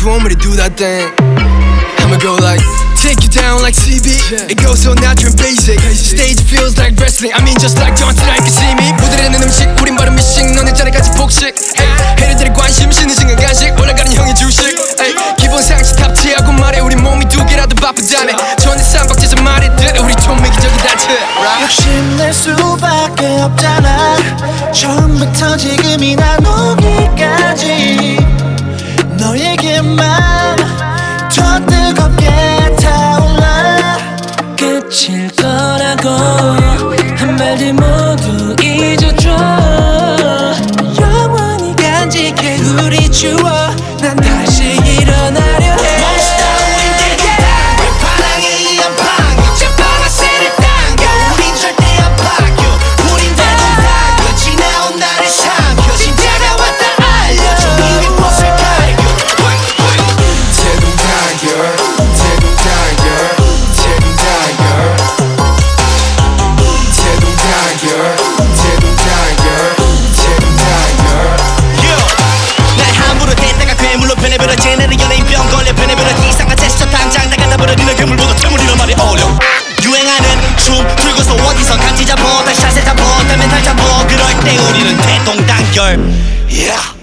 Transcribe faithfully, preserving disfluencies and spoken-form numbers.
you want me to do that thing, I'ma go like take you down like C B. It goes so natural and basic. Stage feels like wrestling. I mean just like John Cena, you can see me. 무대에는 음식, 우린 바로 미식. 너네 자리까지 폭식. 해리들의 관심, 쉬는 시간 간식. 올라가는 형의 주식. 에이, 기본 상식 탑재하고 말해. 우리 몸이 두 개라도 바쁘다며. 전에 쌈박지에서 말했듯 우리 좀 이기적이다 트. 욕심낼 수밖에 없잖아. 처음부터 지금이나 오기까지 너에게만 더 뜨겁게 타올라. 끝일 거라고 한 말들 모두 잊어줘. 영원히 간직해 우리 추억. 난 다시 일어나려 해. 쟤네는 연예인병 걸려 변해버려. 이상한 제스처 당장 나가다 버려지는 괴물보다 퇴물이란 말이 어울려. 유행하는 춤 들고서 어디서 간지 잡어 다시 자세 잡어 달 멘탈 잡어. 그럴 때 우리는 대동단결. yeah.